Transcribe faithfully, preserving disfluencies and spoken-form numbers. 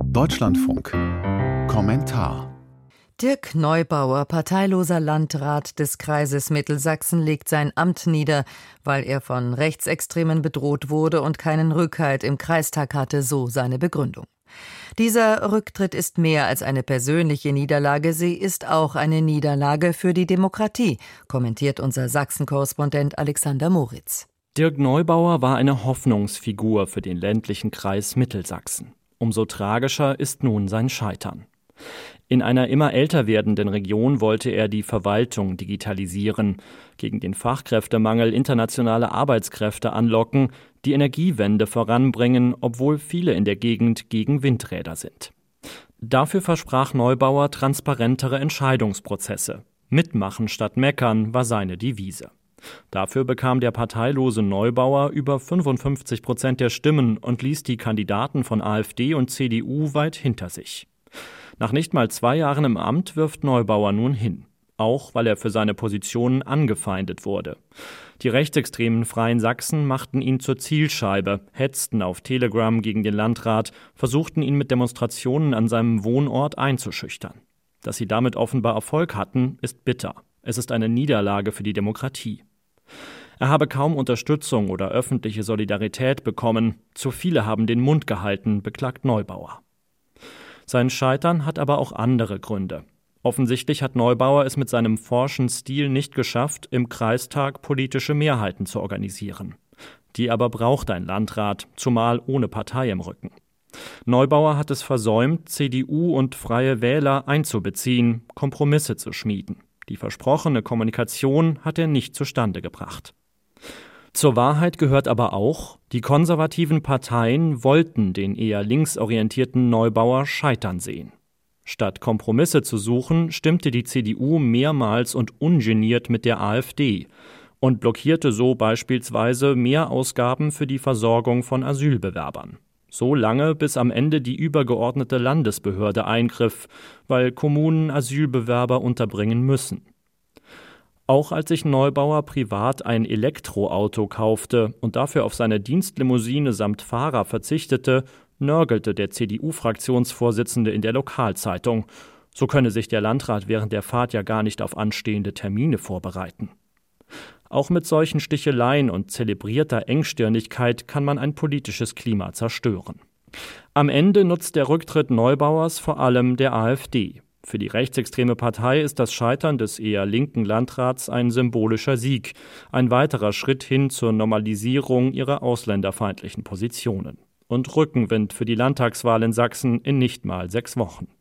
Deutschlandfunk. Kommentar. Dirk Neubauer, parteiloser Landrat des Kreises Mittelsachsen, legt sein Amt nieder, weil er von Rechtsextremen bedroht wurde und keinen Rückhalt im Kreistag hatte, so seine Begründung. Dieser Rücktritt ist mehr als eine persönliche Niederlage, sie ist auch eine Niederlage für die Demokratie, kommentiert unser Sachsen-Korrespondent Alexander Moritz. Dirk Neubauer war eine Hoffnungsfigur für den ländlichen Kreis Mittelsachsen. Umso tragischer ist nun sein Scheitern. In einer immer älter werdenden Region wollte er die Verwaltung digitalisieren, gegen den Fachkräftemangel internationale Arbeitskräfte anlocken, die Energiewende voranbringen, obwohl viele in der Gegend gegen Windräder sind. Dafür versprach Neubauer transparentere Entscheidungsprozesse. Mitmachen statt meckern war seine Devise. Dafür bekam der parteilose Neubauer über fünfundfünfzig Prozent der Stimmen und ließ die Kandidaten von AfD und C D U weit hinter sich. Nach nicht mal zwei Jahren im Amt wirft Neubauer nun hin, auch weil er für seine Positionen angefeindet wurde. Die rechtsextremen Freien Sachsen machten ihn zur Zielscheibe, hetzten auf Telegram gegen den Landrat, versuchten ihn mit Demonstrationen an seinem Wohnort einzuschüchtern. Dass sie damit offenbar Erfolg hatten, ist bitter. Es ist eine Niederlage für die Demokratie. Er habe kaum Unterstützung oder öffentliche Solidarität bekommen. Zu viele haben den Mund gehalten, beklagt Neubauer. Sein Scheitern hat aber auch andere Gründe. Offensichtlich hat Neubauer es mit seinem forschen Stil nicht geschafft, im Kreistag politische Mehrheiten zu organisieren. Die aber braucht ein Landrat, zumal ohne Partei im Rücken. Neubauer hat es versäumt, C D U und Freie Wähler einzubeziehen, Kompromisse zu schmieden. Die versprochene Kommunikation hat er nicht zustande gebracht. Zur Wahrheit gehört aber auch, die konservativen Parteien wollten den eher linksorientierten Neubauer scheitern sehen. Statt Kompromisse zu suchen, stimmte die C D U mehrmals und ungeniert mit der AfD und blockierte so beispielsweise Mehrausgaben für die Versorgung von Asylbewerbern. So lange, bis am Ende die übergeordnete Landesbehörde eingriff, weil Kommunen Asylbewerber unterbringen müssen. Auch als sich Neubauer privat ein Elektroauto kaufte und dafür auf seine Dienstlimousine samt Fahrer verzichtete, nörgelte der C D U-Fraktionsvorsitzende in der Lokalzeitung. So könne sich der Landrat während der Fahrt ja gar nicht auf anstehende Termine vorbereiten. Auch mit solchen Sticheleien und zelebrierter Engstirnigkeit kann man ein politisches Klima zerstören. Am Ende nutzt der Rücktritt Neubauers vor allem der AfD. Für die rechtsextreme Partei ist das Scheitern des eher linken Landrats ein symbolischer Sieg, ein weiterer Schritt hin zur Normalisierung ihrer ausländerfeindlichen Positionen. Und Rückenwind für die Landtagswahl in Sachsen in nicht mal sechs Wochen.